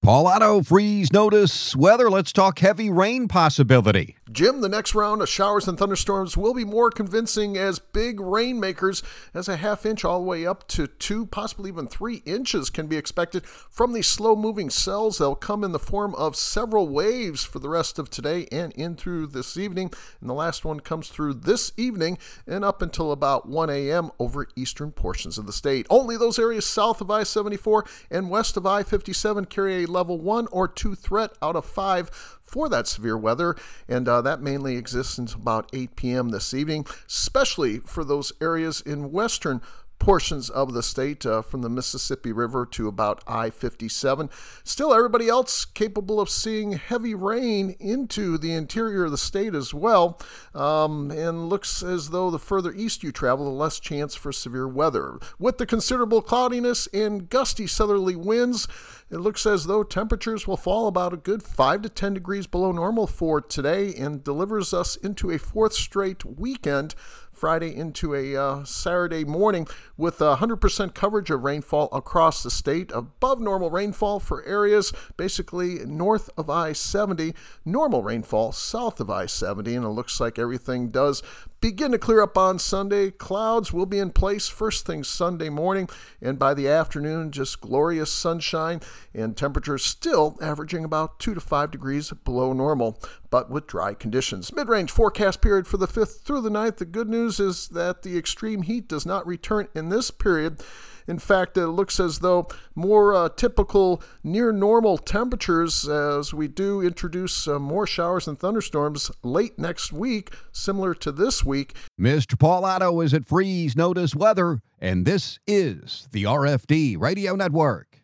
Paul Otto, freeze notice weather. Let's talk heavy rain possibility. Jim, the next round of showers and thunderstorms will be more convincing as big rainmakers, as a half inch all the way up to 2, possibly even 3 inches can be expected from these slow-moving cells. They'll come in the form of several waves for the rest of today and in through this evening. And the last one comes through this evening and up until about 1 a.m. over eastern portions of the state. Only those areas south of I-74 and west of I-57 carry a level 1 or 2 threat out of 5 for that severe weather, and that mainly exists until about 8 p.m. this evening, especially for those areas in western portions of the state from the Mississippi River to about I-57. Still, everybody else capable of seeing heavy rain into the interior of the state as well, and looks as though the further east you travel, the less chance for severe weather. With the considerable cloudiness and gusty southerly winds, it looks as though temperatures will fall about a good 5 to 10 degrees below normal for today and delivers us into a fourth straight weekend, Friday into a Saturday morning, with 100% coverage of rainfall across the state, above normal rainfall for areas basically north of I-70, normal rainfall south of I-70, and it looks like everything does begin to clear up on Sunday. Clouds will be in place first thing Sunday morning, and by the afternoon, just glorious sunshine and temperatures still averaging about 2 to 5 degrees below normal, but with dry conditions. Mid-range forecast period for the 5th through the 9th. The good news is that the extreme heat does not return in this period. In fact, it looks as though more typical near normal temperatures as we do introduce more showers and thunderstorms late next week, similar to this week. Mr. Paul Otto is at freeze notice weather, and this is the RFD Radio Network.